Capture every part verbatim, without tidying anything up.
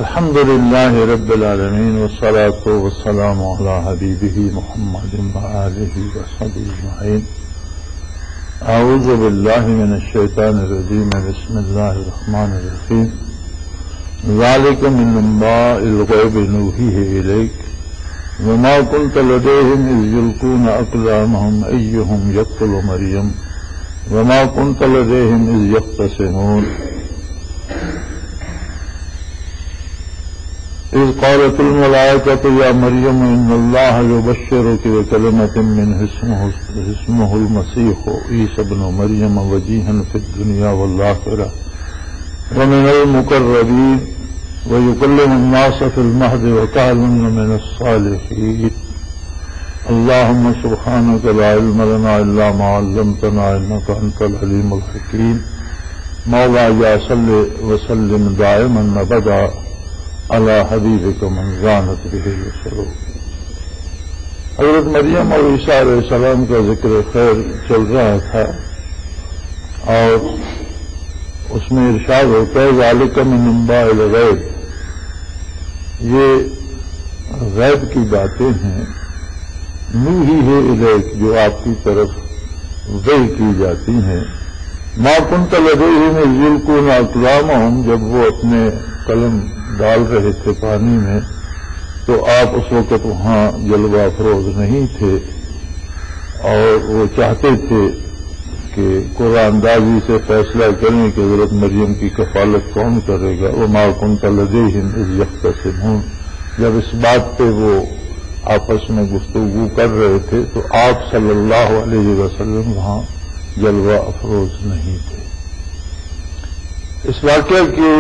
الحمد لله رب العالمين والصلاة والسلام على حبيبه محمد وآله وصحبه أجمعين. أعوذ بالله من الشيطان الرجيم. بسم الله الرحمن الرحيم. ذلك من أنباء الغيب نوحيه إليك وما كنت لديهم إذ يلقون أقلامهم أيهم يقتل مريم وما كنت لديهم إذ يختصمون إذ قالت الملائكة يا مريم إن الله يبشرك بكلمة منه اسمه, اسمه المسيح عيسى ابن مريم وجيها في الدنيا والآخرة ومن المقربين ويكلم الناس في المهد وكهلا من الصالحين. اللهم سبحانك لا علم لنا إلا ما علمتنا إنك أنت العليم الحكيم. مولاي صل وسلم دائما أبدا على حبیبک من زانت به السرور. حضرت مریم اور عیسیٰ علیہ السلام کا ذکر خیر چل رہا تھا اور اس میں ارشاد ہوتا ہے ذالک من انباء الغیب، یہ غیب کی باتیں ہیں، نوحی ہے الیک، جو آپ کی طرف وحی کی جاتی ہیں. ما کنت لدیہم اذ یلقون اقلامہم، جب وہ اپنے قلم ڈال رہے تھے پانی میں تو آپ اس وقت وہاں جلوہ افروز نہیں تھے اور وہ چاہتے تھے کہ قرآن اندازی سے فیصلہ کریں کہ حضرت مریم کی کفالت کون کرے گا. وما كنت لديهم اذ يختصمون، جب اس بات پہ وہ آپس میں گفتگو کر رہے تھے تو آپ صلی اللہ علیہ وسلم وہاں جلوہ افروز نہیں تھے. اس واقعہ کے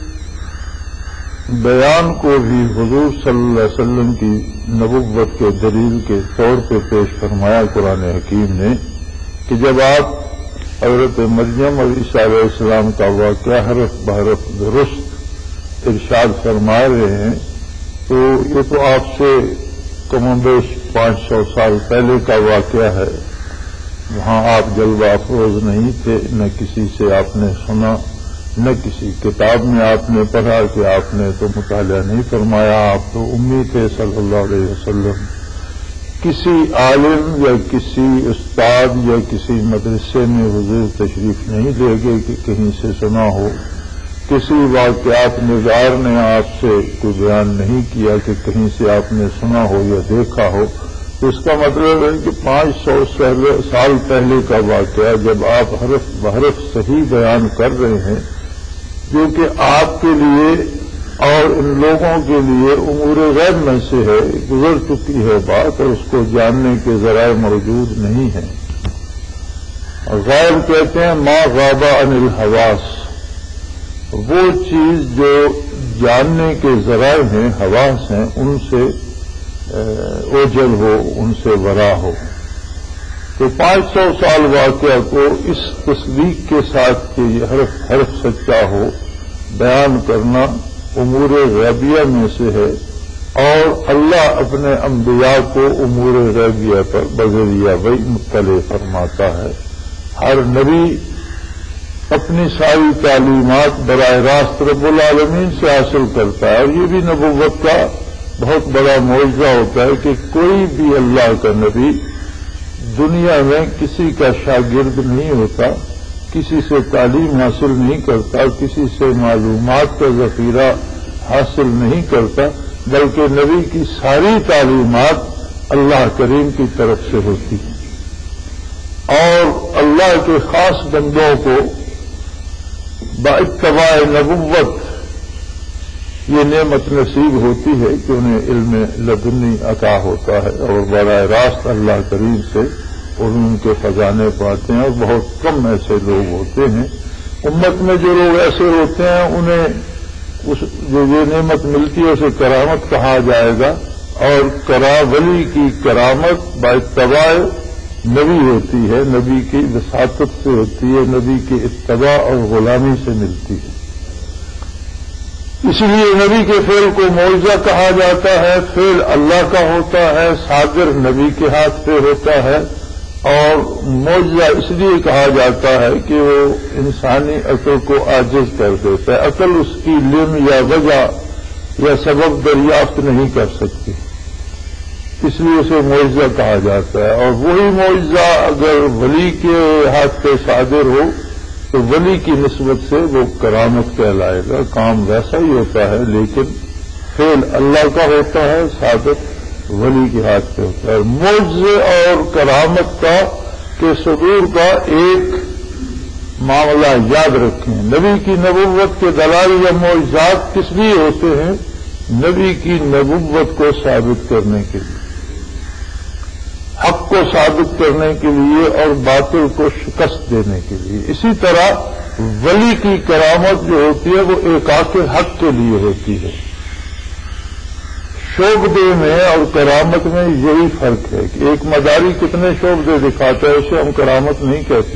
بیان کو بھی حضور صلی اللہ علیہ وسلم کی نبوت کے دلیل کے طور پہ پیش فرمایا قرآن حکیم نے کہ جب آپ حضرت مریم اور عیسیٰ علیہ السلام کا واقعہ حرف بحرف درست ارشاد فرما رہے ہیں تو یہ تو آپ سے کم و بیش پانچ سو سال پہلے کا واقعہ ہے. وہاں آپ جلوہ افروز نہیں تھے، نہ کسی سے آپ نے سنا، نہ کسی کتاب میں آپ نے پڑھا کہ آپ نے تو مطالعہ نہیں فرمایا. آپ تو امی تھے صلی اللہ علیہ وسلم. کسی عالم یا کسی استاد یا کسی مدرسے میں حضور تشریف نہیں لے گئے کہ کہیں سے سنا ہو. کسی واقعات نگار نے آپ سے کوئی بیان نہیں کیا کہ کہیں سے آپ نے سنا ہو یا دیکھا ہو. تو اس کا مطلب ہے کہ پانچ سو سال پہلے کا واقعہ جب آپ حرف بحرف صحیح بیان کر رہے ہیں جو کہ آپ کے لیے اور ان لوگوں کے لیے امور غیب میں سے ہے، گزر چکی ہے بات اور اس کو جاننے کے ذرائع موجود نہیں ہیں. غیب کہتے ہیں ما غاب عن الحواس، وہ چیز جو جاننے کے ذرائع ہیں، حواس ہیں، ان سے اوجل ہو، ان سے ورا ہو. تو پانچ سو سال واقعہ کو اس تصدیق کے ساتھ کہ یہ حرف حرف سچا ہو بیان کرنا امور غیبیہ میں سے ہے اور اللہ اپنے انبیاء کو امور غیبیہ پر بذریعہ وحی مطلع فرماتا ہے. ہر نبی اپنی ساری تعلیمات براہ راست رب العالمین سے حاصل کرتا ہے اور یہ بھی نبوت کا بہت بڑا معجزہ ہوتا ہے کہ کوئی بھی اللہ کا نبی دنیا میں کسی کا شاگرد نہیں ہوتا، کسی سے تعلیم حاصل نہیں کرتا، کسی سے معلومات کا ذخیرہ حاصل نہیں کرتا، بلکہ نبی کی ساری تعلیمات اللہ کریم کی طرف سے ہوتی ہیں اور اللہ کے خاص بندوں کو باتباع نبوت یہ نعمت نصیب ہوتی ہے کہ انہیں علم لدنی عطا ہوتا ہے اور براہ راست اللہ کریم سے علوم کے خزانے پاتے ہیں. اور بہت کم ایسے لوگ ہوتے ہیں امت میں، جو لوگ ایسے ہوتے ہیں انہیں اس جو یہ نعمت ملتی ہے اسے کرامت کہا جائے گا اور کرا ولی کی کرامت باتباع نبی ہوتی ہے، نبی کی وساطت سے ہوتی ہے، نبی کی اتباع اور غلامی سے ملتی ہے. اسی لیے نبی کے فعل کو معجزہ کہا جاتا ہے. فعل اللہ کا ہوتا ہے، صادر نبی کے ہاتھ پہ ہوتا ہے اور معجزہ اس لیے کہا جاتا ہے کہ وہ انسانی عقل کو عاجز کر دیتا ہے. عقل اس کی لم یا وجہ یا سبب دریافت نہیں کر سکتے، اس لیے اسے معجزہ کہا جاتا ہے۔ اور وہی معجزہ اگر ولی کے ہاتھ پہ صادر ہو تو ولی کی نسبت سے وہ کرامت کہلائے گا، کام ویسا ہی ہوتا ہے لیکن فعل اللہ کا ہوتا ہے، صادق ولی کے ہاتھ پہ ہوتا ہے۔ معجزے اور کرامت کا کے صدور کا ایک معاملہ یاد رکھیں، نبی کی نبوت کے دلائل یا معجزات کس لیے ہوتے ہیں؟ نبی کی نبوت کو ثابت کرنے کے لیے، حق کو ثابت کرنے کے لیے اور باطل کو شکست دینے کے لیے۔ اسی طرح ولی کی کرامت جو ہوتی ہے وہ ایقاق حق کے لیے ہوتی ہے۔ شعبدے میں اور کرامت میں یہی فرق ہے کہ ایک مداری کتنے شعبدے دکھاتا ہے اسے ہم کرامت نہیں کہتے،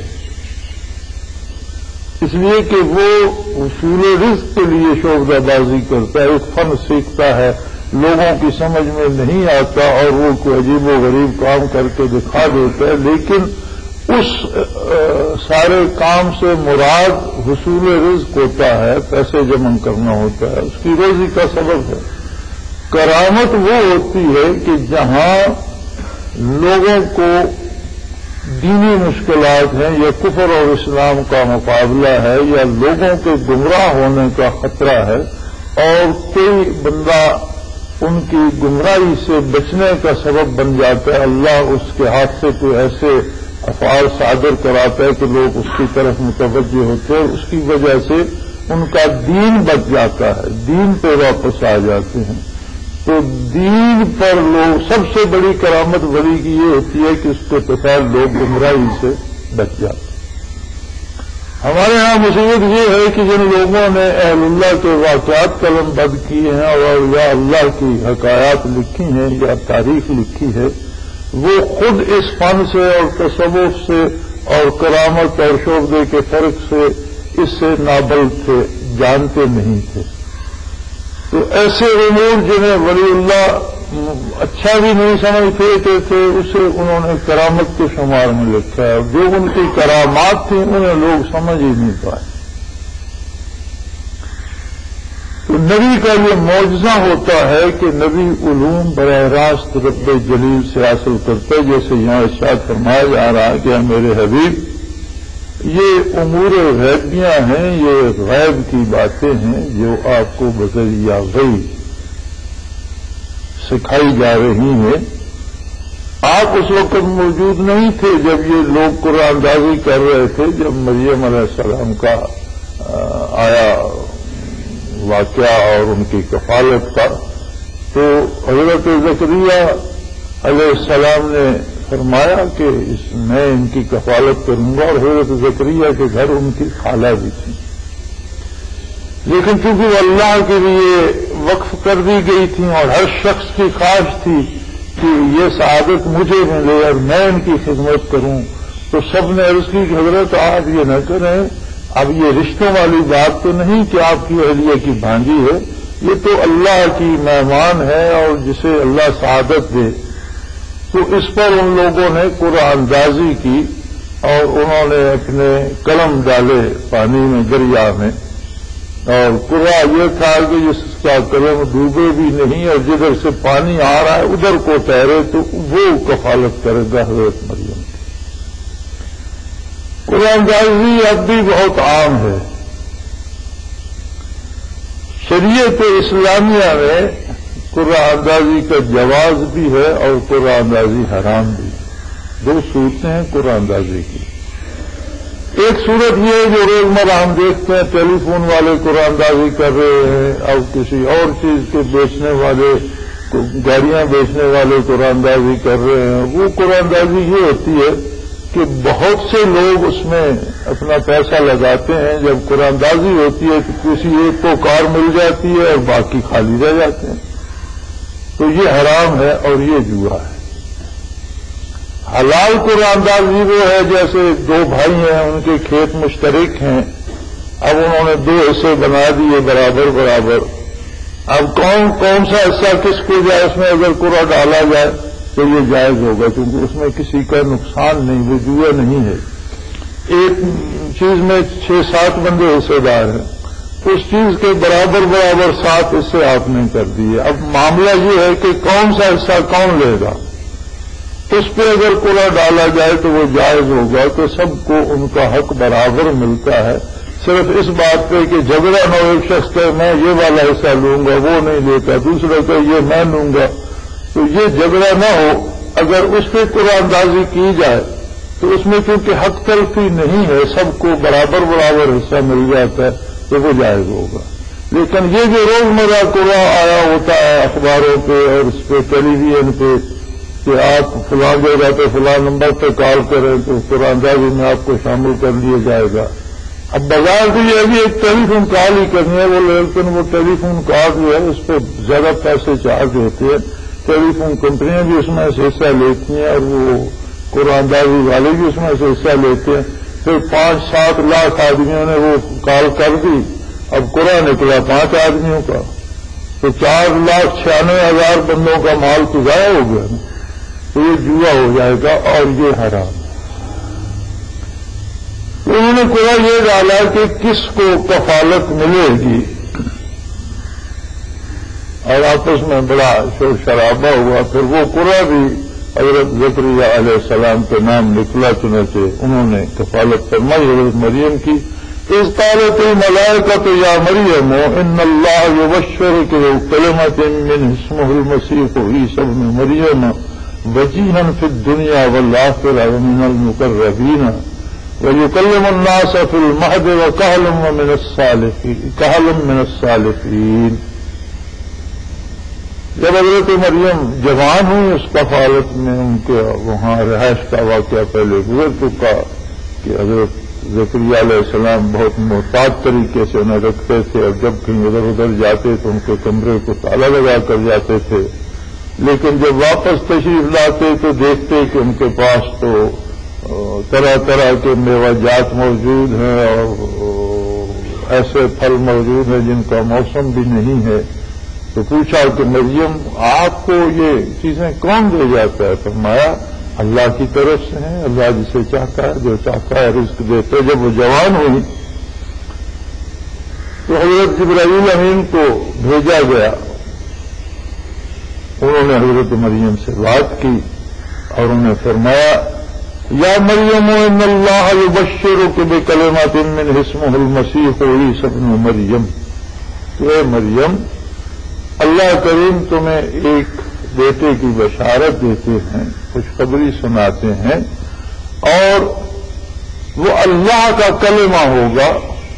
اس لیے کہ وہ اصول رزق کے لیے شعبدہ بازی کرتا ہے، ایک فن سیکھتا ہے، لوگوں کی سمجھ میں نہیں آتا اور وہ کوئی عجیب و غریب کام کر کے دکھا دیتا ہے، لیکن اس سارے کام سے مراد حصول رزق ہوتا ہے، پیسے جمع کرنا ہوتا ہے، اس کی روزی کا سبب ہے۔ کرامت وہ ہوتی ہے کہ جہاں لوگوں کو دینی مشکلات ہیں یا کفر اور اسلام کا مقابلہ ہے یا لوگوں کے گمراہ ہونے کا خطرہ ہے اور کوئی بندہ ان کی گمراہی سے بچنے کا سبب بن جاتا ہے، اللہ اس کے ہاتھ سے کوئی ایسے افعال صادر کراتا ہے کہ لوگ اس کی طرف متوجہ ہوتے ہیں، اس کی وجہ سے ان کا دین بچ جاتا ہے، دین پہ واپس آ جاتے ہیں۔ تو دین پر لوگ سب سے بڑی کرامت ولی کی یہ ہوتی ہے کہ اس کے پتہ لوگ گمراہی سے بچ جاتے ہیں۔ ہمارے ہاں مصیبت یہ ہے کہ جن لوگوں نے اہل اللہ کے واقعات قلم بند کیے ہیں اور یا اللہ کی حکایات لکھی ہیں یا تاریخ لکھی ہے، وہ خود اس فن سے اور تصوف سے اور کرامت اور شعبدے کے فرق سے اس سے نابلد تھے، جانتے نہیں تھے۔ تو ایسے امور جنہیں ولی اللہ اچھا بھی نہیں سمجھتے تھے اسے انہوں نے کرامت کے شمار میں لکھا ہے، جو ان کی کرامات تھیں انہیں لوگ سمجھ ہی نہیں پائے۔ تو نبی کا یہ معجزہ ہوتا ہے کہ نبی علوم براہ راست رب جلیل سے حاصل کرتا ہے، جیسے یہاں ارشاد فرمایا جا رہا ہے کہ میرے حبیب یہ امور غیبیاں ہیں، یہ غیب کی باتیں ہیں جو آپ کو بذریعہ غیب سکھائی جا رہی ہیں۔ آپ اس وقت موجود نہیں تھے جب یہ لوگ قرآن اندازی کر رہے تھے، جب مریم علیہ السلام کا آیا واقعہ اور ان کی کفالت کا، تو حضرت زکریا علیہ السلام نے فرمایا کہ اس میں ان کی کفالت کروں گا، اور حضرت زکریا کے گھر ان کی خالہ بھی تھی، لیکن چونکہ وہ اللہ کے لیے وقف کر دی گئی تھی اور ہر شخص کی خواہش تھی کہ یہ سعادت مجھے ملے اور میں ان کی خدمت کروں، تو سب نے عرض کی کہ حضرت آپ یہ نہ کریں، اب یہ رشتوں والی بات تو نہیں کہ آپ کی اہلیہ کی بھانجی ہے، یہ تو اللہ کی مہمان ہے اور جسے اللہ سعادت دے۔ تو اس پر ان لوگوں نے قرآن اندازی کی اور انہوں نے اپنے قلم ڈالے پانی میں، دریا میں، اور قرآن یہ تھا کہ جس کا قلم ڈوبے بھی نہیں اور جدھر سے پانی آ رہا ہے ادھر کو تیرے تو وہ کفالت کرے گا حضرت مریم کی۔ قرآن اندازی اب بھی بہت عام ہے۔ شریعت اسلامیہ میں قرآن اندازی کا جواز بھی ہے اور قرآن اندازی حرام بھی ہے۔ دو صورتیں ہیں قرآن اندازی کی۔ ایک صورت یہ ہے جو روزمرہ ہم دیکھتے ہیں، ٹیلی فون والے قرآن اندازی کر رہے ہیں اور کسی اور چیز کے بیچنے والے، گاڑیاں بیچنے والے قرآن اندازی کر رہے ہیں۔ وہ قرآن اندازی یہ ہوتی ہے کہ بہت سے لوگ اس میں اپنا پیسہ لگاتے ہیں، جب قرآن اندازی ہوتی ہے تو کسی ایک کو کار مل جاتی ہے اور باقی خالی رہ جاتے ہیں، تو یہ حرام ہے اور یہ جوا ہے۔ حلال قرآن اندازی وہ ہے جیسے دو بھائی ہیں، ان کے کھیت مشترک ہیں، اب انہوں نے دو حصے بنا دیے برابر برابر، اب کون کون سا حصہ کس کو جائے اس میں اگر قرآن ڈالا جائے تو یہ جائز ہوگا، کیونکہ اس میں کسی کا نقصان نہیں، وہ جوا نہیں ہے۔ ایک چیز میں چھ سات بندے حصے دار ہیں، اس چیز کے برابر برابر ساتھ اس سے آپ نے کر دیے. اب معاملہ یہ ہے کہ کون سا حصہ کون لے گا. اس پہ اگر قرعہ ڈالا جائے تو وہ جائز ہوگا کہ سب کو ان کا حق برابر ملتا ہے. صرف اس بات پہ کہ جھگڑا نہ ہو, ایک شخص کہ میں یہ والا حصہ لوں گا وہ نہیں لیتا, دوسرا کہ یہ میں لوں گا, تو یہ جھگڑا نہ ہو. اگر اس پہ قرعہ اندازی کی جائے تو اس میں چونکہ حق تلفی نہیں ہے, سب کو برابر برابر حصہ مل جاتا ہے, تو وہ جائز ہوگا. لیکن یہ جو روزمرہ قرعہ آیا ہوتا ہے اخباروں پہ اور اس پہ ٹیلی ویژن پہ کہ آپ فلاں جگہ پہ فلاں نمبر پہ کال کریں تو قرعہ اندازی میں آپ کو شامل کر لیا جائے گا. اب بازار سے یہ ابھی ایک ٹیلی فون کال ہی کرنی ہے, وہ لیکن وہ ٹیلی فون کال جو ہے اس پہ زیادہ پیسے چارج ہوتے ہیں. ٹیلی فون کمپنیاں بھی اس میں سے حصہ لیتی ہیں اور وہ قرعہ اندازی والے بھی اس میں سے حصہ لیتے ہیں. پھر پانچ سات لاکھ آدمیوں نے وہ کال کر دی, اب قرعہ نکلا پانچ آدمیوں کا, تو چار لاکھ چھیانوے ہزار بندوں کا مال تو ضائع ہو گیا, تو یہ جوا ہو جائے گا اور یہ حرام. تو انہوں نے قرعہ یہ ڈالا کہ کس کو کفالت ملے گی, اور آپس میں بڑا شور شرابہ ہوا. پھر وہ قرعہ بھی حضرت زکریا علیہ السلام کے نام نکلا, چنانچہ انہوں نے کفالت فرمائی حضرت مریم کی. اذ قالت الملائکۃ یا مریم ان اللہ یبشرک بکلمۃ منہ اسمہ المسیح عیسی ابن مریم وجیہا فی الدنیا والآخرہ ومن المقربین ویکلم الناس فی المہد وکہلا من الصالحین کہلا من الصالحین. جب حضرت مریم جوان ہوئی اس کفالت میں ان کے وہاں رہائش کا واقعہ پہلے گزر چکا کہ حضرت زکریا علیہ السلام بہت محتاط طریقے سے انہیں رکھتے تھے, اور جب کہیں ادھر ادھر جاتے تو ان کے کمرے کو تالا لگا کر جاتے تھے. لیکن جب واپس تشریف لاتے تو دیکھتے کہ ان کے پاس تو طرح طرح کے میوہ جات موجود ہیں اور ایسے پھل موجود ہیں جن کا موسم بھی نہیں ہے. تو پوچھا کہ مریم آپ کو یہ چیزیں کون دے جاتا ہے؟ فرمایا اللہ کی طرف سے ہیں, اللہ جسے چاہتا ہے جو چاہتا ہے رزق دیتے. جب وہ جوان ہوئی تو حضرت جبرائیل امین کو بھیجا گیا, انہوں نے حضرت مریم سے بات کی اور انہوں نے فرمایا یا مریم ان اللہ یبشرک بکلمۃ منہ اسمہ المسیح عیسی ابن مریم. تو اے مریم اللہ کریم تمہیں ایک بیٹے کی بشارت دیتے ہیں, خوشخبری سناتے ہیں, اور وہ اللہ کا کلمہ ہوگا,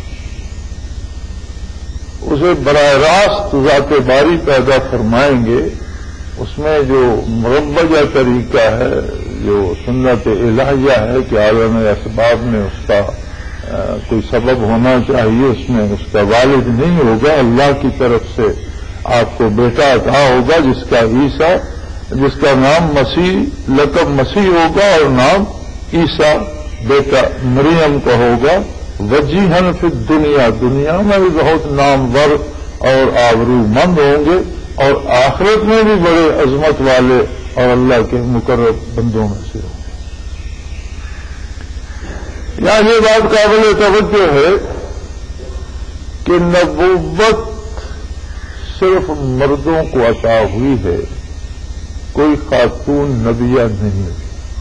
اسے براہ راست ذات باری پیدا فرمائیں گے. اس میں جو مربجہ طریقہ ہے, جو سنت الہیہ ہے کہ عالم اسباب میں اس کا کوئی سبب ہونا چاہیے, اس میں اس کا والد نہیں ہوگا, اللہ کی طرف سے آپ کو بیٹا عطا ہوگا جس کا عیسیٰ, جس کا نام مسیح, لقب مسیح ہوگا اور نام عیسیٰ بیٹا مریم کا ہوگا. وجیہن فی الدنیا, دنیا میں بھی بہت نامور اور آبرو مند ہوں گے, اور آخرت میں بھی بڑے عظمت والے اور اللہ کے مقرب بندوں میں سے ہوں گے. یہاں یہ بات قابل توجہ ہے کہ نبوت صرف مردوں کو عطا ہوئی ہے, کوئی خاتون نبیہ نہیں.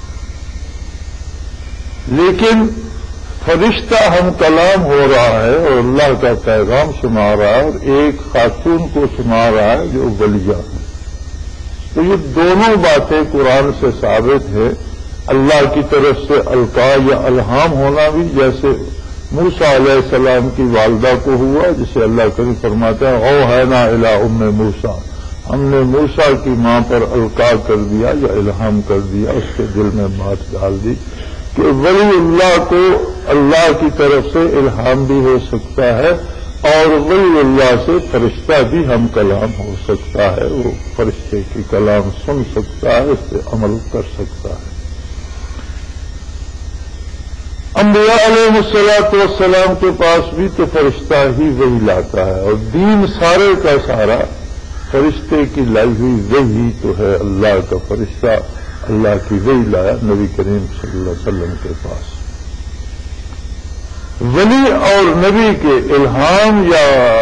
لیکن فرشتہ ہم کلام ہو رہا ہے اور اللہ کا پیغام سنا رہا ہے, اور ایک خاتون کو سنا رہا ہے جو ولیہ ہے. تو یہ دونوں باتیں قرآن سے ثابت ہے. اللہ کی طرف سے القاء یا الہام ہونا بھی جیسے موسیٰ علیہ السلام کی والدہ کو ہوا, جسے اللہ کریم فرماتا ہے اوحینا الی ام موسیٰ, ہم نے موسیٰ کی ماں پر القاء کر دیا یا الہام کر دیا, اس کے دل میں بات ڈال دی کہ ولی اللہ کو اللہ کی طرف سے الہام بھی ہو سکتا ہے, اور ولی اللہ سے فرشتہ بھی ہم کلام ہو سکتا ہے. وہ فرشتے کی کلام سن سکتا ہے, اس پہ عمل کر سکتا ہے. انبیاء علیہ الصلوۃ والسلام کے پاس بھی تو فرشتہ ہی وہی لاتا ہے, اور دین سارے کا سارا فرشتے کی لائی ہوئی وہی تو ہے. اللہ کا فرشتہ اللہ کی وہی لایا نبی کریم صلی اللہ علیہ وسلم کے پاس. ولی اور نبی کے الہام یا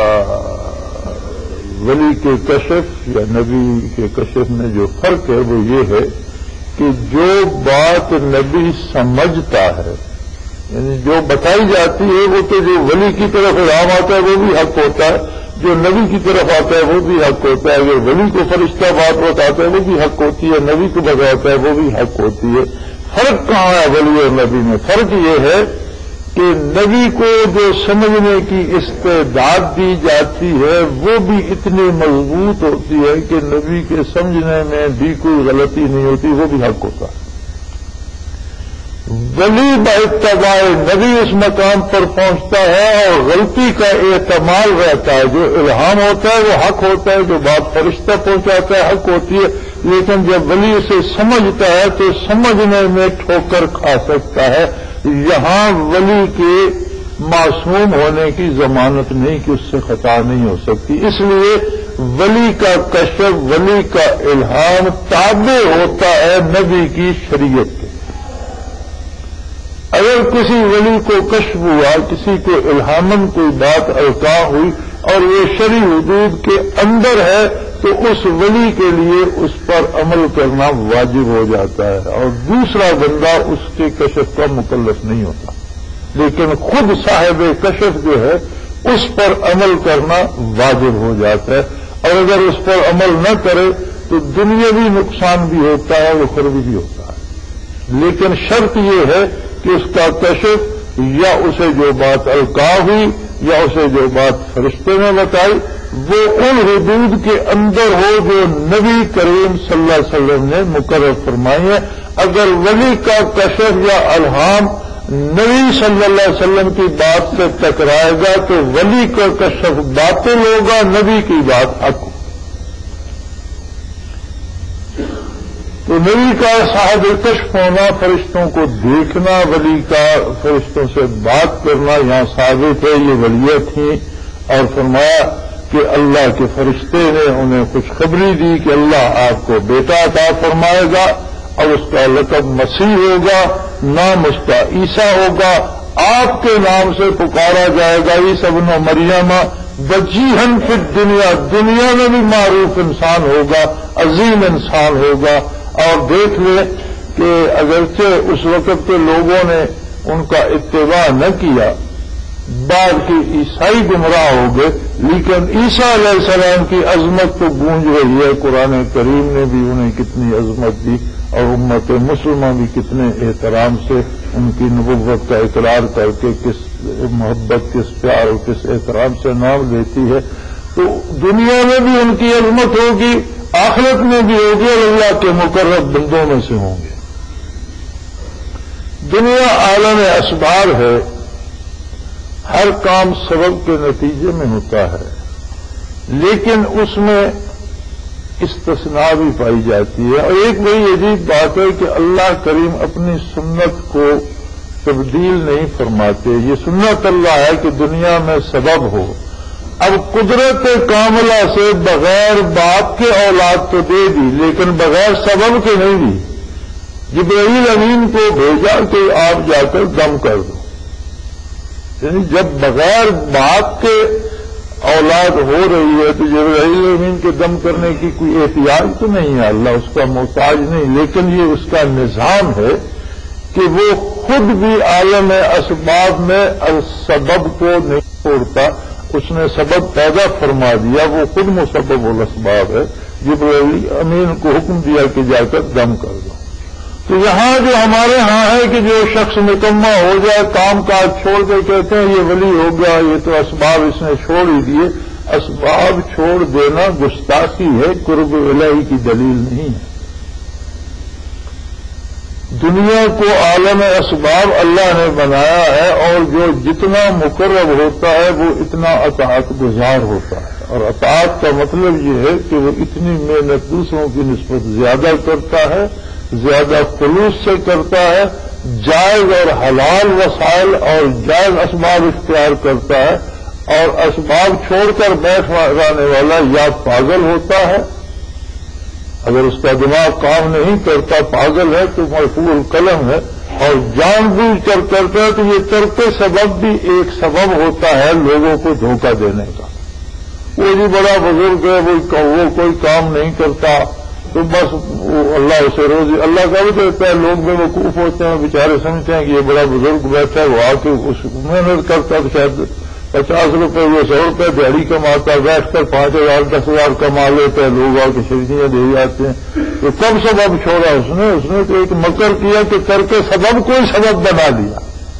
ولی کے کشف یا نبی کے کشف میں جو فرق ہے وہ یہ ہے کہ جو بات نبی سمجھتا ہے، یعنی جو بتائی جاتی ہے وہ تو جو ولی کی طرف الہام آتا ہے وہ بھی حق ہوتا ہے، جو نبی کی طرف آتا ہے وہ بھی حق ہوتا ہے، اگر ولی کو فرشتہ بات بتاتا ہے وہ بھی حق ہوتی ہے، نبی کو بتاتا ہے وہ بھی حق ہوتی ہے۔ فرق کہاں ہے ولی اور نبی میں؟ فرق یہ ہے کہ نبی کو جو سمجھنے کی استعداد دی جاتی ہے وہ بھی اتنی مضبوط ہوتی ہے کہ نبی کے سمجھنے میں بھی کوئی غلطی نہیں ہوتی، وہ بھی حق ہوتا ہے۔ ولی باتباع نبی اس مقام پر پہنچتا ہے اور غلطی کا احتمال رہتا ہے، جو الہام ہوتا ہے وہ حق ہوتا ہے، جو بات فرشتہ پہنچاتا ہے حق ہوتی ہے، لیکن جب ولی اسے سمجھتا ہے تو سمجھنے میں ٹھوکر کھا سکتا ہے۔ یہاں ولی کے معصوم ہونے کی ضمانت نہیں کہ اس سے خطا نہیں ہو سکتی، اس لیے ولی کا کشف، ولی کا الہام تابع ہوتا ہے نبی کی شریعت کے۔ اگر کسی ولی کو کشف ہوا، کسی کو الہامن کوئی بات القاء ہوئی اور وہ شرعی حدود کے اندر ہے تو اس ولی کے لیے اس پر عمل کرنا واجب ہو جاتا ہے اور دوسرا بندہ اس کے کشف کا مکلف نہیں ہوتا، لیکن خود صاحب کشف جو ہے اس پر عمل کرنا واجب ہو جاتا ہے، اور اگر اس پر عمل نہ کرے تو دنیاوی نقصان بھی ہوتا ہے، اخروی بھی ہوتا ہے، لیکن شرط یہ ہے کہ اس کا کشف یا اسے جو بات القاء ہوئی یا اسے جو بات فرشتے نے بتائی وہ ان حدود کے اندر ہو جو نبی کریم صلی اللہ علیہ وسلم نے مقرر فرمائی ہے۔ اگر ولی کا کشف یا الہام نبی صلی اللہ علیہ وسلم کی بات سے ٹکرائے گا تو ولی کا کشف باطل ہوگا، نبی کی بات حق ہوگی۔ تو نبی کا صاحب کشف ہونا، فرشتوں کو دیکھنا، ولی کا فرشتوں سے بات کرنا یہاں ثابت ہے، یہ ولیت تھی، اور فرمایا کہ اللہ کے فرشتے نے انہیں خوشخبری دی کہ اللہ آپ کو بیٹا عطا فرمائے گا اور اس کا لقب مسیح ہوگا، نام اس کا عیسیٰ ہوگا، آپ کے نام سے پکارا جائے گا عیسیٰ ابن مریم، وجیہن فی الدنیا، دنیا میں بھی معروف انسان ہوگا، عظیم انسان ہوگا۔ اور دیکھ لیں کہ اگرچہ اس وقت کے لوگوں نے ان کا اتباع نہ کیا، بعد کے عیسائی گمراہ ہو گئے، لیکن عیسیٰ علیہ السلام کی عظمت تو گونج رہی ہے، قرآن کریم نے بھی انہیں کتنی عظمت دی اور امت مسلمہ بھی کتنے احترام سے ان کی نبوت کا اقرار کر کے کس محبت، کس پیار اور کس احترام سے نام لیتی ہے۔ تو دنیا میں بھی ان کی عظمت ہوگی، آخرت میں بھی ہوگی، اور اللہ کے مقرب بندوں میں سے ہوں گے۔ دنیا عالم اسباب ہے، ہر کام سبب کے نتیجے میں ہوتا ہے، لیکن اس میں استثناء بھی پائی جاتی ہے۔ اور ایک بڑی عجیب بات ہے کہ اللہ کریم اپنی سنت کو تبدیل نہیں فرماتے۔ یہ سنت اللہ ہے کہ دنیا میں سبب ہو۔ اب قدرت کاملہ سے بغیر باپ کے اولاد تو دے دی، لیکن بغیر سبب کے نہیں دی۔ جبرائیل امین کو بھیجا کہ آپ جا کر دم کر دو، یعنی جب بغیر باپ کے اولاد ہو رہی ہے تو جبرائیل امین کے دم کرنے کی کوئی احتیاط تو نہیں ہے، اللہ اس کا محتاج نہیں، لیکن یہ اس کا نظام ہے کہ وہ خود بھی عالم اسباب میں سبب کو نہیں چھوڑتا، اس نے سبب پیدا فرما دیا، وہ خود مسبب الاسباب ہے۔ جبرائیل امین کو حکم دیا کہ جا کر دم کر دو۔ تو یہاں جو ہمارے ہاں ہے کہ جو شخص نکما ہو جائے، کام کاج چھوڑ کے کہتے ہیں یہ ولی ہو گیا، یہ تو اسباب اس نے چھوڑ ہی دیے۔ اسباب چھوڑ دینا گستاخی ہے، قرب الہی کی دلیل نہیں ہے۔ دنیا کو عالم اسباب اللہ نے بنایا ہے، اور جو جتنا مقرب ہوتا ہے وہ اتنا اطاعت گزار ہوتا ہے، اور اطاعت کا مطلب یہ ہے کہ وہ اتنی محنت دوسروں کی نسبت زیادہ کرتا ہے، زیادہ خلوص سے کرتا ہے، جائز اور حلال وسائل اور جائز اسباب اختیار کرتا ہے، اور اسباب چھوڑ کر بیٹھ جانے والا یا پاگل ہوتا ہے، اگر اس کا دماغ کام نہیں کرتا پاگل ہے تو مرفوع القلم ہے، اور جان بوجھ کر کرتا ہے تو یہ ترک سبب بھی ایک سبب ہوتا ہے لوگوں کو دھوکہ دینے کا. وہ جی بڑا بزرگ ہے وہ کوئی کام نہیں کرتا تو بس اللہ اسے روزی اللہ کا بھی دیتا ہے. لوگ بے وقوف ہوتے ہیں بیچارے سمجھتے ہیں کہ یہ بڑا بزرگ بیٹھا ہے وہ آ کے اس محنت کرتا تو شاید پچاس روپے وہ سو روپے دیہڑی کماتا بیٹھ کر پانچ ہزار دس ہزار کما لیتے ہیں لوگ آ کے شریکیاں دے جاتے ہیں. تو کب سبب چھوڑا اس نے اس نے تو ایک مکر کیا کہ کر کے سبب کوئی سبب بنا دیا.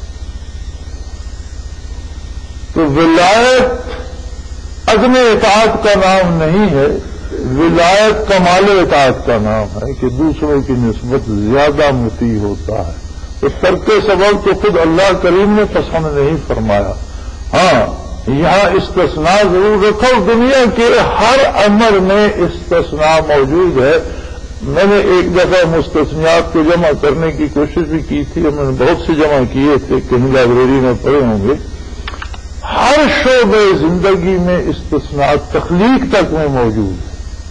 تو ولایت عدم اطاعت کا نام نہیں ہے, ولایت کمال اطاعت کا نام ہے کہ دوسروں کی نسبت زیادہ مطیع ہوتا ہے. تو ترک سبب تو خود اللہ کریم نے پسند نہیں فرمایا. ہاں یہاں استثناء ضرور رکھو, دنیا کے ہر امر میں استثناء موجود ہے. میں نے ایک دفعہ مستثنیات کو جمع کرنے کی کوشش بھی کی تھی, میں نے بہت سے جمع کیے تھے, کہیں لائبریری میں پڑھے ہوں گے. ہر شعبے زندگی میں استثناء تخلیق تک میں موجود ہے.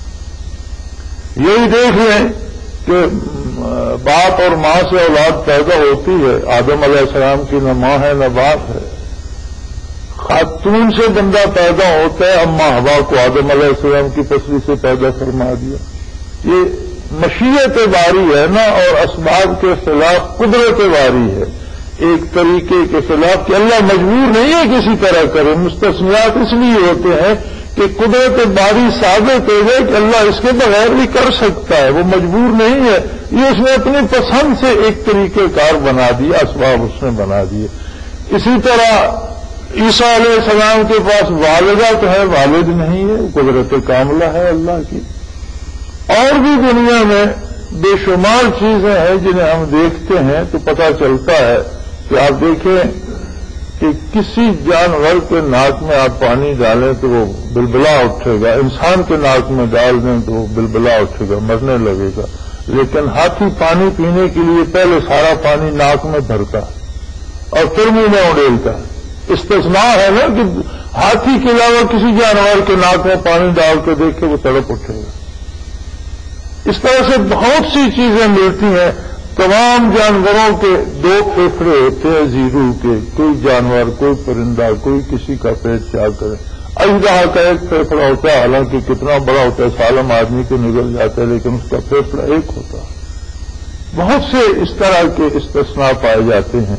یہی دیکھ لیں کہ باپ اور ماں سے اولاد پیدا ہوتی ہے. آدم علیہ السلام کی نہ ماں ہے نہ باپ ہے. خاتون سے بندہ پیدا ہوتا ہے, اماں حوا کو آدم علیہ السلام کی پسلی سے پیدا فرما دیا. یہ مشیت باری ہے نا, اور اسباب کے خلاف قدرت باری ہے. ایک طریقے کے خلاف کہ اللہ مجبور نہیں ہے کسی طرح کرے. مستثنیات اس لیے ہوتے ہیں کہ قدرت باری ثابت ہو گئے کہ اللہ اس کے بغیر بھی کر سکتا ہے, وہ مجبور نہیں ہے. یہ اس نے اپنی پسند سے ایک طریقہ کار بنا دیا, اسباب اس نے بنا دیے. اسی طرح عیسیٰ علیہ السلام کے پاس والدہ تو ہے, والد نہیں ہے, قدرت کاملہ ہے اللہ کی. اور بھی دنیا میں بے شمار چیزیں ہیں جنہیں ہم دیکھتے ہیں تو پتہ چلتا ہے کہ آپ دیکھیں کہ کسی جانور کے ناک میں آپ پانی ڈالیں تو وہ بلبلا اٹھے گا, انسان کے ناک میں ڈال دیں تو وہ بلبلا اٹھے گا, مرنے لگے گا. لیکن ہاتھی پانی پینے کے لیے پہلے سارا پانی ناک میں بھرتا اور پھر منہ میں اڑیلتا ہے. استثناء ہے نا کہ ہاتھی کے علاوہ کسی جانور کے ناک میں پانی ڈال کے دیکھے وہ تڑپ اٹھے گا. اس طرح سے بہت سی چیزیں ملتی ہیں. تمام جانوروں کے دو پھیپھڑے ہوتے ہیں زیرو کے, کوئی جانور کوئی پرندہ کوئی کسی کا پیٹ چاہ کرے. اژدہا کا ایک پھیپھڑا ہوتا ہے, حالانکہ کتنا بڑا ہوتا ہے, سالم آدمی کو نگل جاتا ہے, لیکن اس کا پھیپھڑا ایک ہوتا ہے. بہت سے اس طرح کے استثناء پائے جاتے ہیں.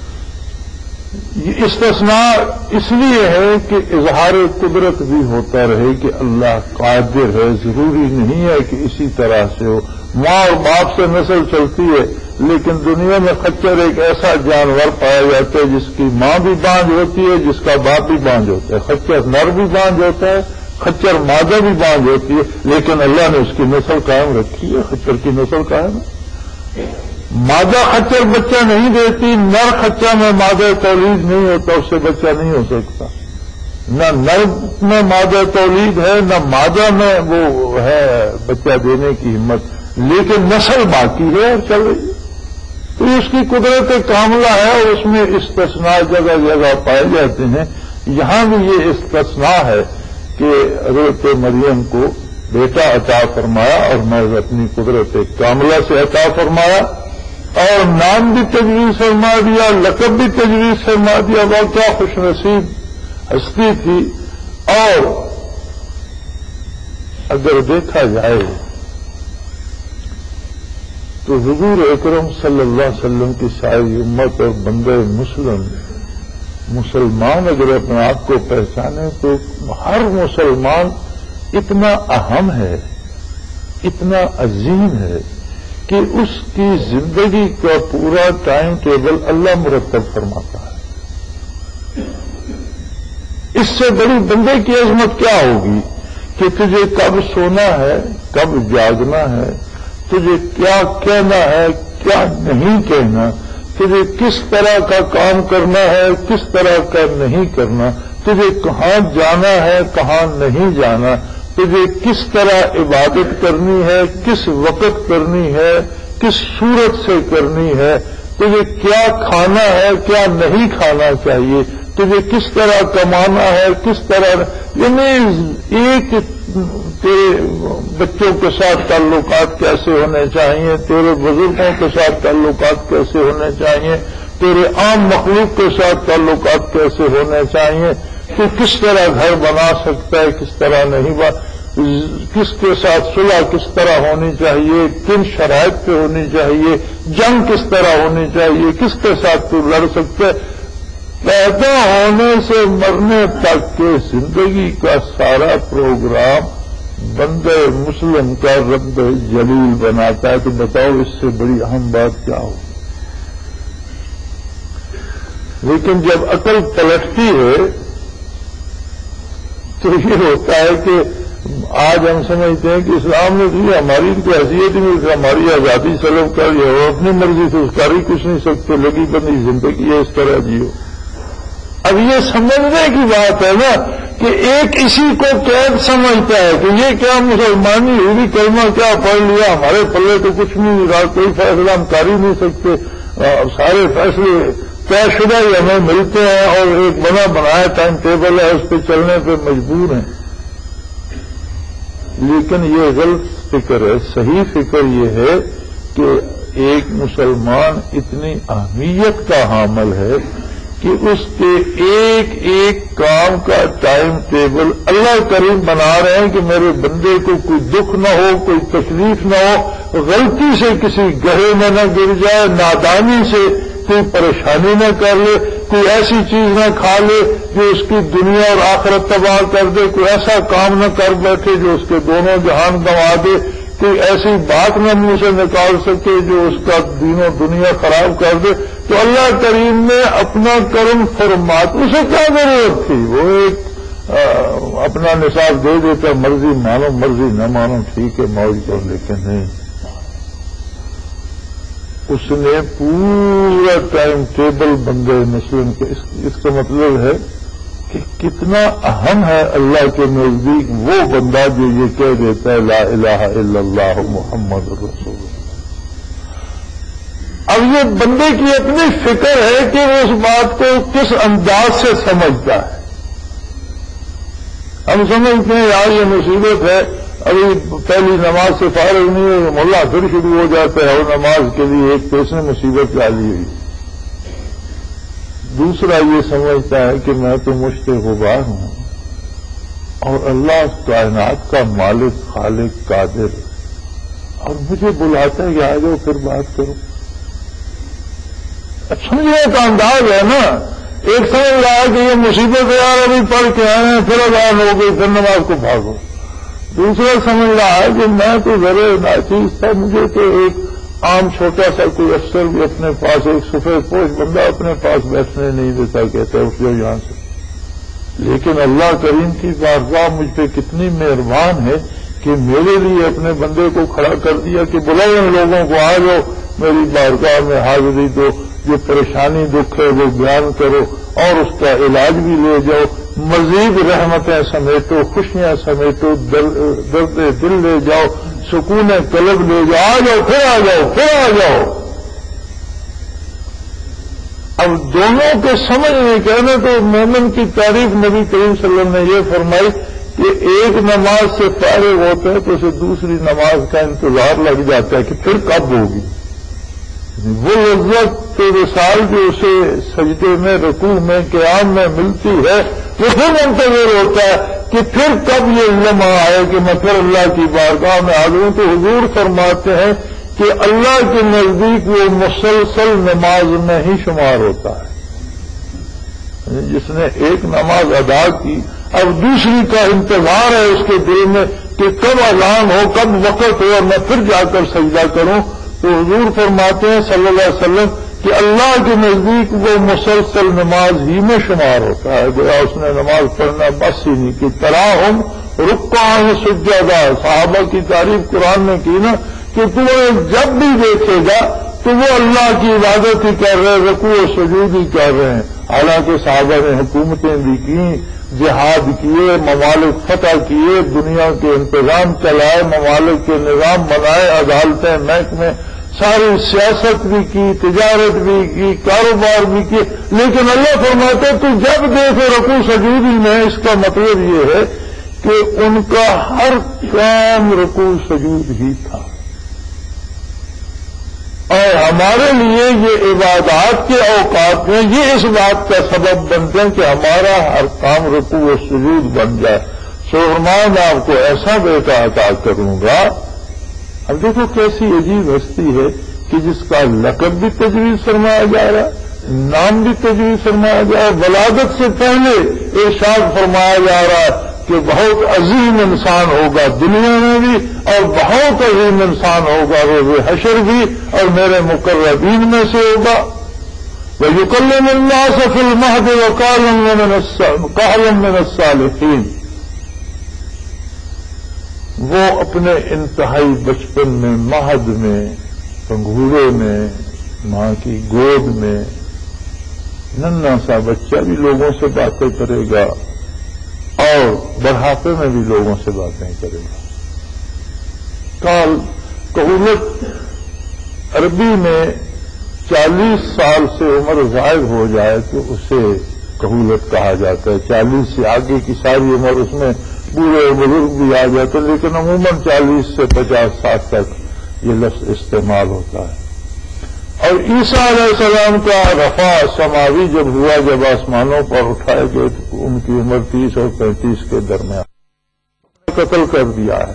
یہ استثناء اس لیے ہے کہ اظہار قدرت بھی ہوتا رہے کہ اللہ قادر ہے. ضروری نہیں ہے کہ اسی طرح سے ہو. ماں اور باپ سے نسل چلتی ہے, لیکن دنیا میں خچر ایک ایسا جانور پایا جاتا ہے جس کی ماں بھی بانج ہوتی ہے, جس کا باپ بھی بانج ہوتا ہے. خچر نر بھی بانج ہوتا ہے, خچر مادہ بھی بانج ہوتی ہے, لیکن اللہ نے اس کی نسل قائم رکھی ہے. خچر کی نسل قائم ہے. مادہ خچر بچہ نہیں دیتی, نر خچر میں مادہ تولید نہیں ہوتا, اس سے بچہ نہیں ہو سکتا. نہ نر میں مادہ تولید ہے نہ مادہ میں وہ ہے بچہ دینے کی ہمت, لیکن نسل باقی ہے اور چل رہی ہے. تو اس کی قدرت کاملہ ہے اور اس میں استثناء جگہ جگہ پائے جاتے ہیں. یہاں بھی یہ استثناء ہے کہ حضرت مریم کو بیٹا عطا فرمایا اور میں اپنی قدرت کاملہ سے عطا فرمایا, اور نام بھی تجویز فرما دیا, لقب بھی تجویز فرما دیا. وہ کیا خوش نصیب ہستی تھی. اور اگر دیکھا جائے تو حضور اکرم صلی اللہ علیہ وسلم کی ساری امت اور بندے مسلم مسلمان اگر اپنے آپ کو پہچانے تو ہر مسلمان اتنا اہم ہے, اتنا عظیم ہے کہ اس کی زندگی کا پورا ٹائم ٹیبل اللہ مرتب فرماتا ہے. اس سے بڑی بندے کی عظمت کیا ہوگی کہ تجھے کب سونا ہے, کب جاگنا ہے, تجھے کیا کہنا ہے, کیا نہیں کہنا, تجھے کس طرح کا کام کرنا ہے, کس طرح کا نہیں کرنا, تجھے کہاں جانا ہے, کہاں نہیں جانا, تجھے کس طرح عبادت کرنی ہے, کس وقت کرنی ہے, کس صورت سے کرنی ہے, تجھے کیا کھانا ہے, کیا نہیں کھانا چاہیے, تجھے کس طرح کمانا ہے، کس طرح، یعنی ایک تیرے بچوں کے ساتھ تعلقات کیسے ہونے چاہیے، تیرے بزرگوں کے ساتھ تعلقات کیسے ہونے چاہیے، تیرے عام مخلوق کے ساتھ تعلقات کیسے ہونے چاہیے، تو کس طرح گھر بنا سکتا ہے، کس طرح نہیں با کس کے ساتھ صلح کس طرح ہونی چاہیے، کن شرائط پہ ہونی چاہیے، جنگ کس طرح ہونی چاہیے، کس کے ساتھ تو لڑ سکتے، پیدا ہونے سے مرنے تک کے زندگی کا سارا پروگرام بندے مسلم کا رب جلیل بناتا ہے۔ تو بتاؤ اس سے بڑی اہم بات کیا ہو؟ لیکن جب عقل پلٹتی ہے تو یہ ہوتا ہے کہ آج ہم سمجھتے ہیں کہ اسلام نے دی ہماری تو حیثیت نہیں، ہماری آزادی سلب کر یہ ہو، اپنی مرضی سے اس کر ہی کچھ نہیں سکتے، لگی بندی زندگی ہے اس طرح جیو۔ اب یہ سمجھنے کی بات ہے نا کہ ایک اسی کو قید سمجھتا ہے کہ یہ کیا مسلمانی ہوئی، کلمہ کیا پڑھ لیا، ہمارے پلے تو کچھ نہیں رہا، کوئی فیصلہ ہم کر ہی نہیں سکتے، سارے فیصلے طے شدہ ہی ہمیں ملتے ہیں اور ایک بنا بنایا ٹائم ٹیبل ہے، اس پہ چلنے پہ مجبور ہیں۔ لیکن یہ غلط فکر ہے۔ صحیح فکر یہ ہے کہ ایک مسلمان اتنی اہمیت کا حامل ہے کہ اس کے ایک ایک کام کا ٹائم ٹیبل اللہ کریم بنا رہے ہیں کہ میرے بندے کو کوئی دکھ نہ ہو، کوئی تکلیف نہ ہو، غلطی سے کسی گہرے میں نہ گر جائے، نادانی سے کوئی پریشانی نہ کر لے، کوئی ایسی چیز نہ کھا لے جو اس کی دنیا اور آخرت تباہ کر دے، کوئی ایسا کام نہ کر بیٹھے جو اس کے دونوں جہان گنوا دے، کوئی ایسی بات نہ منہ سے نکال سکے جو اس کا دین و دنیا خراب کر دے۔ تو اللہ کریم نے اپنا کرم فرمات، اسے کیا ضرورت تھی؟ وہ ایک آ, اپنا نصاب دے دیتا، مرضی مانو مرضی نہ مانو ٹھیک ہے موج کرو، لیکن نہیں، اس نے پورا ٹائم ٹیبل بندے مسلم کے، اس کا مطلب ہے کہ کتنا اہم ہے اللہ کے نزدیک وہ بندہ جو یہ کہہ دیتا ہے لا الہ الا اللہ محمد رسول اللہ۔ اب یہ بندے کی اپنی فکر ہے کہ وہ اس بات کو کس انداز سے سمجھتا ہے۔ ہم سمجھتے ہیں یار یہ مصیبت ہے، ابھی پہلی نماز سے فارغ نہیں ہے، ملا پھر شروع ہو جاتا ہے اور نماز کے لیے ایک تو اس نے مصیبت ڈالی ہوئی۔ دوسرا یہ سمجھتا ہے کہ میں تو مشتاق غبار ہوں اور اللہ کائنات کا مالک خالق قادر، اور مجھے بلاتا ہے کہ آ جاؤ پھر بات کرو۔ سمجھنے کا انداز ہے نا، ایک سمجھ رہا ہے کہ یہ مصیبت ہے یار ابھی پڑھ کے آئے ہیں پھر اذان ہو گئی پھر نماز کو بھاگو۔ دوسرا سمجھ رہا ہے کہ میں تو ذرا ناچیز تھا، مجھے تو ایک عام چھوٹا سا کوئی افسر بھی اپنے پاس، ایک سفید پوش بندہ اپنے پاس بیٹھنے نہیں دیتا، کہتا ہے اٹھ جاؤ یہاں سے۔ لیکن اللہ کریم کی بارگاہ مجھ پہ کتنی مہربان ہے کہ میرے لیے اپنے بندے کو کھڑا کر دیا کہ بلاؤ ان لوگوں کو، آ جاؤ میری بارگاہ میں حاضری دو، جو پریشانی دکھ ہے وہ بیان کرو اور اس کا علاج بھی لے جاؤ، مزید رحمتیں سمیٹو، خوشیاں سمیٹو، درد دل لے جاؤ، سکون قلب لے جاؤ، آ جاؤ پھر آ جاؤ پھر آ جاؤ۔ اب دونوں کے سمجھنے کہنا تو مومن کی تعریف نبی کریم صلی اللہ علیہ وسلم نے یہ فرمائی کہ ایک نماز سے فارغ ہوتا ہے تو اسے دوسری نماز کا انتظار لگ جاتا ہے کہ پھر کب ہوگی۔ وہ لذت وصال جو اسے سجدے میں، رکوع میں، قیام میں ملتی ہے، وہ پھر منتظر ہوتا ہے کہ پھر کب یہ لمحہ آئے کہ میں پھر اللہ کی بارگاہ میں حاضر ہوں۔ تو حضور فرماتے ہیں کہ اللہ کے نزدیک وہ مسلسل نماز میں ہی شمار ہوتا ہے۔ جس نے ایک نماز ادا کی اب دوسری کا انتظار ہے اس کے دل میں کہ کب اذان ہو، کب وقت ہو اور میں پھر جا کر سجدہ کروں، تو حضور فرماتے ہیں صلی اللہ علیہ وسلم کہ اللہ کے نزدیک وہ مسلسل نماز ہی میں شمار ہوتا ہے۔ گویا اس نے نماز پڑھنا بس ہی نہیں کہ تراہم رکعا سجدہ۔ صحابہ کی تعریف قرآن نے کی نا کہ تمہیں جب بھی دیکھے گا تو وہ اللہ کی عبادت ہی کر رہے، رکوع و سجود ہی کر رہے ہیں۔ حالانکہ صحابہ نے حکومتیں بھی کی، جہاد کیے، ممالک فتح کیے، دنیا کے انتظام چلائے، ممالک کے نظام بنائے، عدالتیں محکمے ساری سیاست بھی کی، تجارت بھی کی، کاروبار بھی کی، لیکن اللہ فرماتے تو جب دیکھو رکوع سجود ہی میں، اس کا مطلب یہ ہے کہ ان کا ہر کام رکوع سجود ہی تھا۔ اور ہمارے لیے یہ عبادات کے اوقات میں یہ اس بات کا سبب بنتے ہیں کہ ہمارا ہر کام رکوع و سجود بن جائے۔ فرمایا میں آپ کو ایسا بیٹا عطا کروں گا۔ اب دیکھو کیسی عجیب ہستی ہے کہ جس کا لقب بھی تجویز فرمایا جا رہا ہے، نام بھی تجویز فرمایا جا رہا ہے، ولادت سے پہلے ارشاد فرمایا جا رہا ہے کہ بہت عظیم انسان ہوگا دنیا میں بھی اور بہت عظیم انسان ہوگا روز حشر بھی، اور میرے مقربین میں سے ہوگا۔ وَيُكَلِّمُ النَّاسَ فِي الْمَهْدِ وَكَهْلًا مِّنَ الصَّالِحِينَ۔ وہ اپنے انتہائی بچپن میں، مہد میں، پنگھورے میں، ماں کی گود میں ننھا سا بچہ بھی لوگوں سے باتیں کرے گا اور بڑھاپے میں بھی لوگوں سے باتیں کرے گا۔ کال کہولت عربی میں چالیس سال سے عمر ظاہر ہو جائے تو اسے کہولت کہا جاتا ہے۔ چالیس سے آگے کی ساری عمر اس میں بوڑھے بزرگ بھی آ جاتے، لیکن عموماً چالیس سے پچاس سال تک یہ لفظ استعمال ہوتا ہے۔ اور عیسیٰ علیہ السلام کا رفع سماوی جب ہوا، جب آسمانوں پر اٹھائے گئے تو ان کی عمر تیس اور پینتیس کے درمیان، قتل کر دیا ہے۔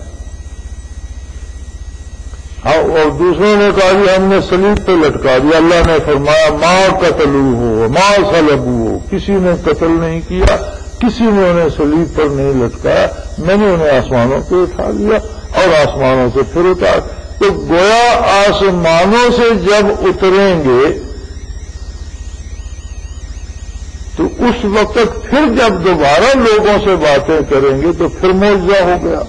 اور دوسروں نے کہا کہ ہم نے صلیب پہ لٹکا دیا۔ اللہ نے فرمایا ما قتلوہ ما صلبوہ، کسی نے قتل نہیں کیا، کسی نے انہیں صلیب پر نہیں لٹکایا، میں نے انہیں آسمانوں پہ اٹھا لیا اور آسمانوں سے پھر اتار۔ تو گویا آسمانوں سے جب اتریں گے تو اس وقت پھر جب دوبارہ لوگوں سے باتیں کریں گے تو پھر معجزہ ہو گیا۔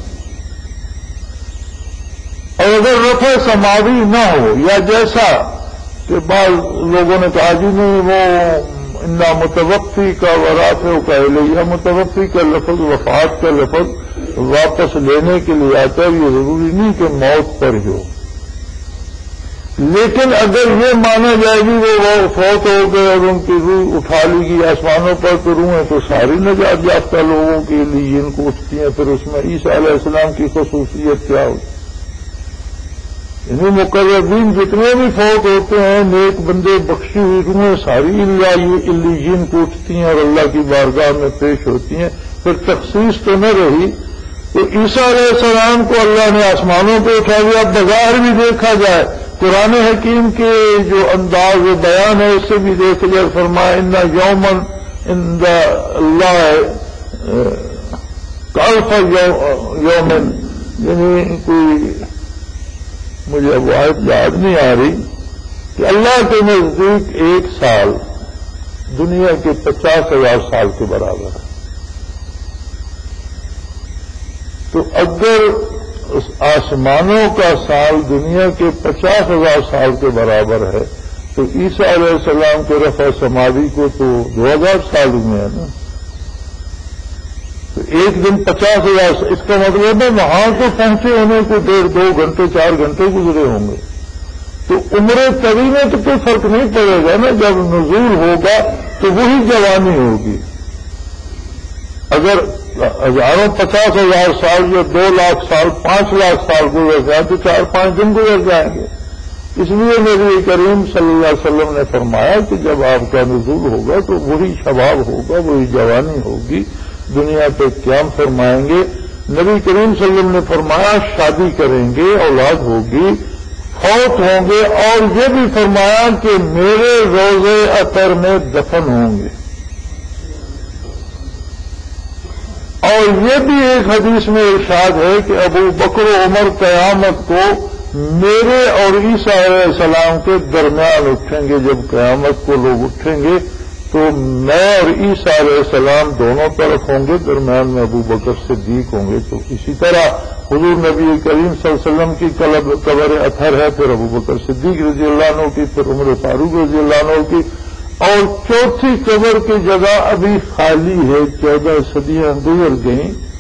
اور اگر رفع سماوی نہ ہو، یا جیسا کہ بعض لوگوں نے کہا جی نہیں وہ انا متوفی کا ورافع کا الیہ، متوفی کا لفظ وفات کا لفظ واپس لینے کے لیے آتا ہے، یہ ضروری نہیں کہ موت پر ہو، لیکن اگر یہ مانا جائے گی وہ فوت ہو گئے اور ان کی روح اٹھا لی گئی آسمانوں پر، تو روحیں تو ساری نجات یافتہ لوگوں کے لیے ان کو اٹھتی ہیں، پھر اس میں عیسیٰ علیہ السلام کی خصوصیت کیا ہوتی؟ یعنی مقربین جتنے بھی فوت ہوتے ہیں، نیک بندے بخشی ہوئی روحیں ساری علیین کو اٹھتی ہیں اور اللہ کی بارگاہ میں پیش ہوتی ہیں، پھر تخصیص تو نہ رہی۔ تو عیسیٰ علیہ السلام کو اللہ نے آسمانوں پہ اٹھا دیا۔ بظاہر بھی دیکھا جائے، قرآن حکیم کے جو انداز بیان ہے اس سے بھی دیکھ جائے، فرمایا ان یومن عند اللہ کالف یومن، یعنی کوئی مجھے اب آیت یاد نہیں آ رہی کہ اللہ کے نزدیک ایک سال دنیا کے پچاس ہزار سال کے برابر ہے۔ تو اگر اس آسمانوں کا سال دنیا کے پچاس ہزار سال کے برابر ہے تو عیسیٰ علیہ السلام کے رفع سماوی کو تو دو ہزار سال ہوئے ہیں نا، تو ایک دن پچاس ہزار، اس کا مطلب ہے وہاں کو پہنچے ہونے کو ڈیڑھ دو گھنٹے چار گھنٹے گزرے ہوں گے۔ تو عمر طویل میں تو کوئی فرق نہیں پڑے گا نا، جب نزول ہوگا تو وہی جوانی ہوگی۔ اگر ہزاروں پچاس ہزار سال یا دو لاکھ سال پانچ لاکھ سال گزر جائیں تو چار پانچ دن گزر جائیں گے۔ اس لیے نبی کریم صلی اللہ علیہ وسلم نے فرمایا کہ جب آپ کا نزول ہوگا تو وہی شباب ہوگا، وہی جوانی ہوگی، دنیا پہ قیام فرمائیں گے۔ نبی کریم صلی اللہ علیہ وسلم نے فرمایا شادی کریں گے، اولاد ہوگی، فوت ہوں گے، اور یہ بھی فرمایا کہ میرے روضے اطہر میں دفن ہوں گے۔ اور یہ بھی ایک حدیث میں ارشاد ہے کہ ابو بکر و عمر قیامت کو میرے اور عیسیٰ علیہ السلام کے درمیان اٹھیں گے۔ جب قیامت کو لوگ اٹھیں گے تو میں اور عیسیٰ علیہ السلام دونوں طرف ہوں گے، درمیان میں ابو بکر صدیق ہوں گے۔ تو اسی طرح حضور نبی کریم صلی اللہ علیہ وسلم کی قبر اطہر ہے، پھر ابو بکر صدیق رضی اللہ عنہ کی، پھر عمر فاروق رضی اللہ عنہ کی، اور چوتھی قبر کی جگہ ابھی خالی ہے، چودہ صدیاں گزر گئیں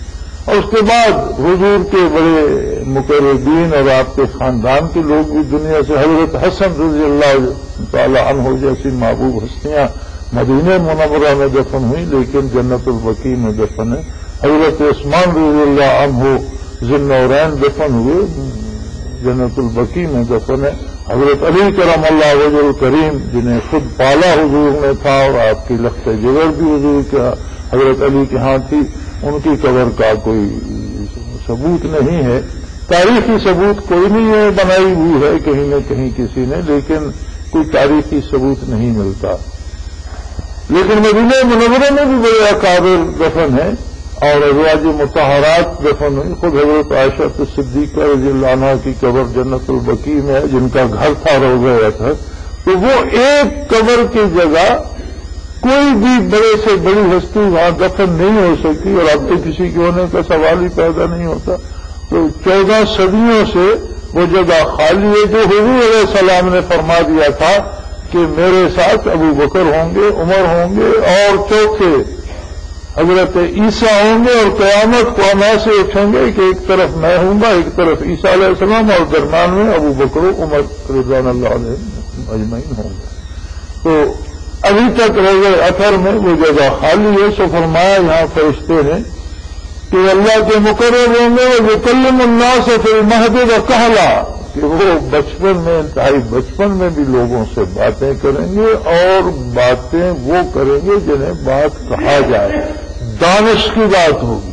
اور اس کے بعد حضور کے بڑے مقربین اور آپ کے خاندان کے لوگ بھی دنیا سے، حضرت حسن رضی اللہ تعالی عنہ جیسی محبوب ہستیاں مدینہ منورہ میں دفن ہوئی لیکن جنت البقیع میں دفن ہے. حضرت عثمان رضی اللہ عنہ ذوالنورین دفن ہوئے جنت البقیع میں دفن ہے. حضرت علی کرم اللہ وجہ الکریم جنہیں خود پالا حضور نے تھا اور آپ کی لخت جگر بھی حضور کا حضرت علی کے ہاں تھی، ان کی قبر کا کوئی ثبوت نہیں ہے، تاریخی ثبوت کوئی نہیں ہے، بنائی ہوئی ہے کہیں نہ کہیں کسی نے، لیکن کوئی تاریخی ثبوت نہیں ملتا. لیکن مدینہ منورہ میں بھی بڑے اکابر دفن ہیں اور ازواج مطہرات دفن ہوئی. خود حضرت عائشہ صدیقہ رضی اللہ عنہا کی قبر جنت البقیع میں ہے، جن کا گھر تھا روضہ تھا. تو وہ ایک قبر کی جگہ کوئی بھی بڑے سے بڑی ہستی وہاں دفن نہیں ہو سکتی، اور اب تو کسی کے ہونے کا سوال ہی پیدا نہیں ہوتا. تو چودہ صدیوں سے وہ جگہ خالی ہے. جو حضور علیہ السلام نے فرما دیا تھا کہ میرے ساتھ ابو بکر ہوں گے، عمر ہوں گے اور چوتھے حضرت عیسیٰ ہوں گے، اور قیامت کو ہم ایسے اٹھیں گے کہ ایک طرف میں ہوں گا، ایک طرف عیسیٰ علیہ السلام، اور درمیان میں ابو بکر و عمر رضوان اللہ علیہ اجمعین ہوں گے. تو ابھی تک روزہ اثر میں وہ جگہ خالی ہے. سو فرمایا یہاں فرشتے نے کہ اللہ کے مقرر ہوں گے وہ یکلم الناس فی المہد وکہلا، کہ وہ بچپن میں انتہائی بچپن میں بھی لوگوں سے باتیں کریں گے، اور باتیں وہ کریں گے جنہیں بات کہا جائے، دانش کی بات ہوگی.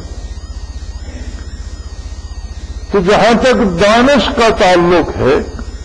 تو جہاں تک دانش کا تعلق ہے،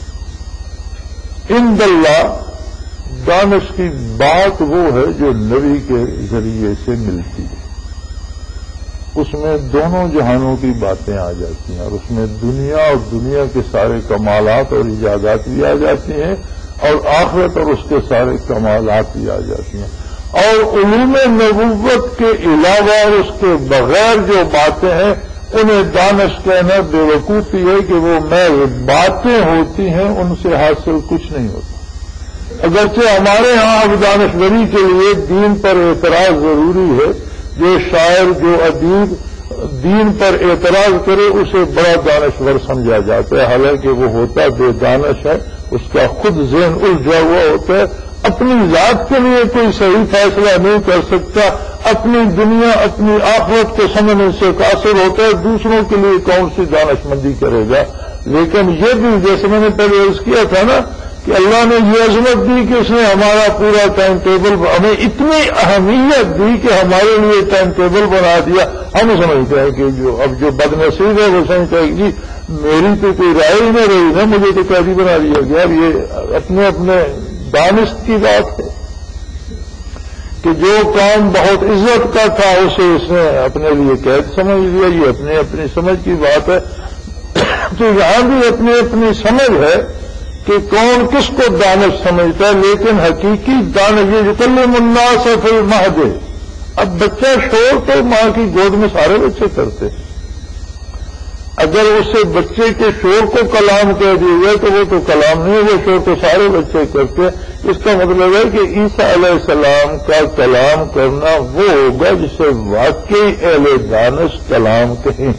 عند اللہ دانش کی بات وہ ہے جو نبی کے ذریعے سے ملتی ہے. اس میں دونوں جہانوں کی باتیں آ جاتی ہیں، اور اس میں دنیا اور دنیا کے سارے کمالات اور ایجادات بھی آ جاتی ہیں، اور آخرت اور اس کے سارے کمالات بھی آ جاتی ہیں. اور علوم نبوت کے علاوہ اور اس کے بغیر جو باتیں ہیں انہیں دانش کہنا بے وقوفی ہے کہ وہ محض باتیں ہوتی ہیں، ان سے حاصل کچھ نہیں ہوتا. اگرچہ ہمارے ہاں اب دانشوری کے لیے دین پر اعتراض ضروری ہے. جو شاعر جو ادیب دین پر اعتراض کرے اسے بڑا دانشور سمجھا جاتا ہے، حالانکہ وہ ہوتا بے دانش ہے، اس کا خود ذہن الجھا ہوا ہوتا ہے، اپنی ذات کے لیے کوئی صحیح فیصلہ نہیں کر سکتا، اپنی دنیا اپنی آخرت کو سمجھنے سے قاصر ہوتا ہے، دوسروں کے لیے کون سی دانش مندی کرے گا. لیکن یہ بھی جیسے میں نے پہلے عرض کیا تھا نا کہ اللہ نے یہ عظمت دی کہ اس نے ہمارا پورا ٹائم ٹیبل ہمیں اتنی اہمیت دی کہ ہمارے لیے ٹائم ٹیبل بنا دیا. ہم سمجھتے ہیں کہ جو اب جو بد نصیب ہے وہ سمجھتا ہے کہ میری تو کوئی رائے ہی نہیں رہی نا، مجھے تو قیدی بنا دیا گیا. یہ اپنے اپنے دانش کی بات ہے کہ جو کام بہت عزت کا تھا اسے اس نے اپنے لیے قید سمجھ لیا. یہ اپنی اپنی سمجھ کی بات ہے. تو یہاں بھی اپنی اپنی سمجھ ہے کہ کون کس کو دانش سمجھتا ہے، لیکن حقیقی دانش یہ یکلم الناس فی المہد. اب بچہ شور تو ماں کی گود میں سارے بچے کرتے ہیں. اگر اسے بچے کے شور کو کلام کہہ دیا جائے تو وہ تو کلام نہیں ہے، وہ شور تو سارے بچے کرتے ہیں. اس کا مطلب ہے کہ عیسیٰ علیہ السلام کا کلام کرنا وہ ہوگا جسے واقعی اہل دانش کلام کہیں،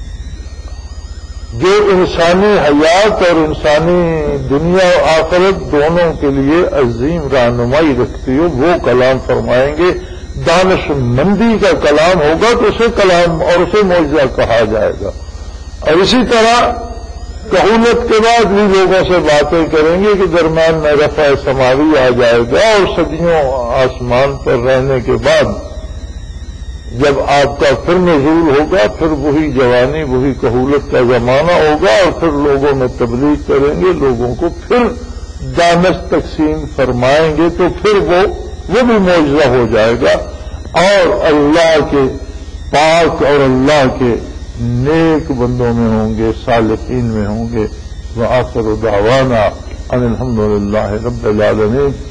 جو انسانی حیات اور انسانی دنیا و آخرت دونوں کے لیے عظیم رہنمائی رکھتی ہو، وہ کلام فرمائیں گے. دانش مندی کا کلام ہوگا تو اسے کلام اور اسے معجزہ کہا جائے گا. اور اسی طرح کہولت کے بعد بھی لوگوں سے باتیں کریں گے کہ درمیان میں رفع سماوی آ جائے گا، اور صدیوں آسمان پر رہنے کے بعد جب آپ کا پھر نزول ہوگا، پھر وہی جوانی وہی کہولت کا زمانہ ہوگا، اور پھر لوگوں میں تبلیغ کریں گے، لوگوں کو پھر دانش تقسیم فرمائیں گے، تو پھر وہ وہ بھی معجزہ ہو جائے گا. اور اللہ کے پاک اور اللہ کے نیک بندوں میں ہوں گے، صالحین میں ہوں گے. وآخر دعوانا ان الحمد للہ رب العالمین.